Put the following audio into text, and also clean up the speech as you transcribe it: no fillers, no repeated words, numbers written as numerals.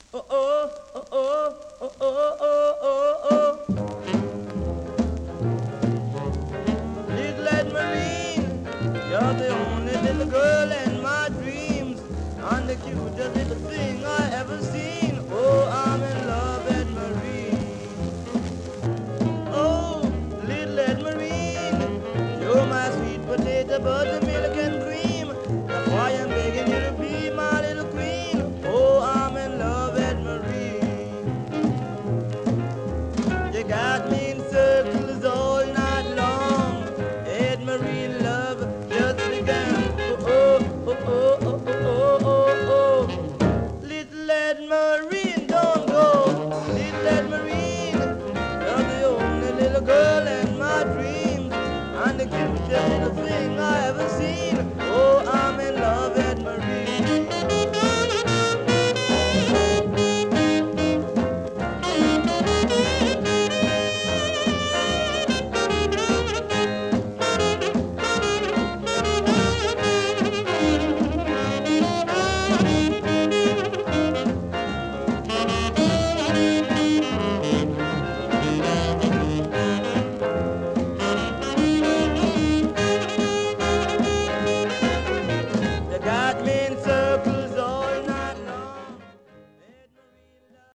Oh, oh, oh, oh, oh, oh, oh, oh, oh. Little Marine, you're the only little girl in my dreams. And the cutest